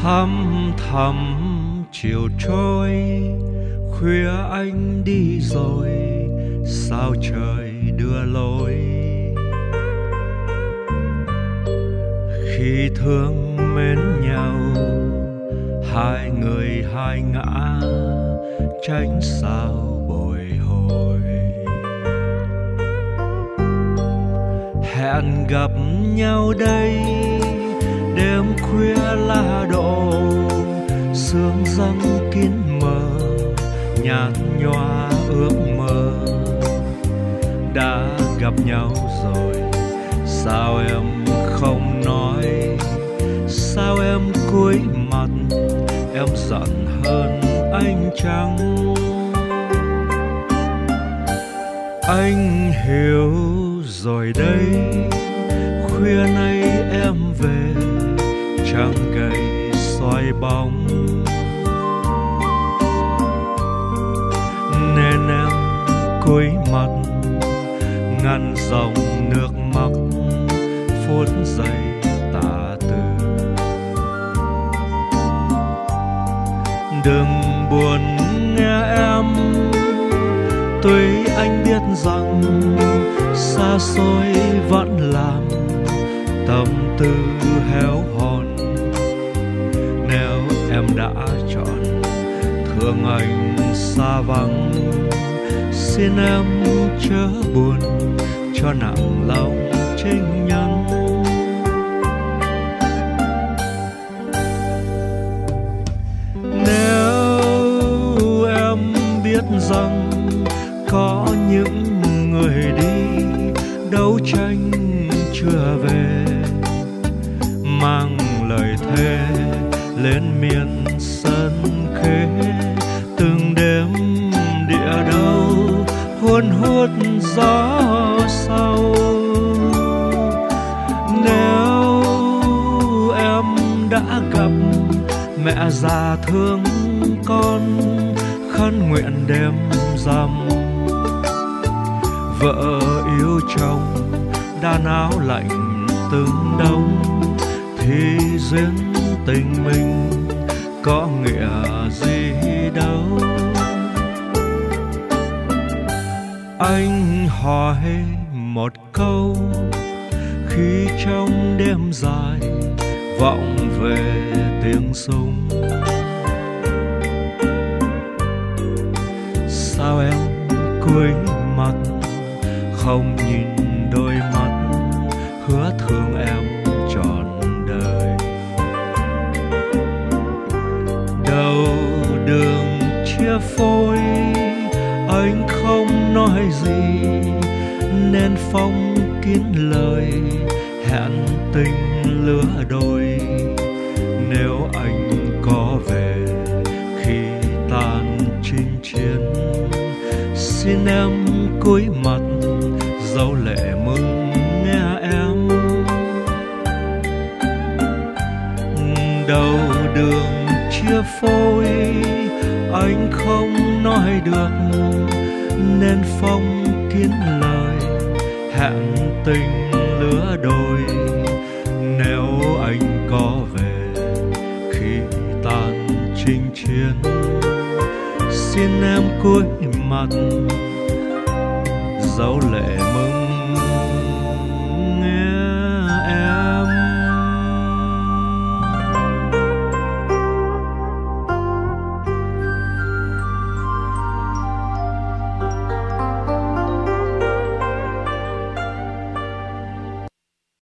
Thăm thầm chiều trôi, khuya anh đi rồi, sao trời đưa lối. Khi thương mến nhau, hai người hai ngã, tránh sao bồi hồi. Hẹn gặp nhau đây, đêm khuya lá đổ, sương răng kín mờ, nhạt nhòa ước mơ. Đã gặp nhau rồi, sao em không nói? Sao em cúi mặt, em giận hơn anh chăng? Anh hiểu rồi đây, khuya nay em về, trăng gầy soi bóng, nên em cúi mặt ngăn dòng nước mắt phút giây tả từ. Đừng buồn nghe em, tuy anh biết rằng xa xôi vẫn làm tâm tư héo hon. Nếu em đã chọn thương anh xa vắng, xin em chớ buồn cho nặng lòng trinh nhân. Nếu em biết rằng có những người đi đấu tranh chưa về, mang lời thề lên miền sân khế, từng đêm địa đâu hun hút gió sâu. Nếu em đã gặp mẹ già thương con, khấn nguyện đêm rằm, vợ yêu chồng đan áo lạnh từng đông, thì duyên tình mình có nghĩa gì đâu. Anh hỏi một câu, khi trong đêm dài vọng về tiếng súng, sao em cúi mặt không nhìn đôi mắt hứa thương em trọn đời? Đầu đường chia phôi, anh không nói gì, nên phong kín lời hẹn tình lứa đôi. Nếu anh có về khi tan chinh chiến, xin em cúi mặt dấu lệ mừng nghe em. Đầu đường chia phôi, anh không nói được, nên phong kín lời hẹn tình lứa đôi. Nếu anh có về khi tan chinh chiến, xin em cúi mặt dấu lệ mừng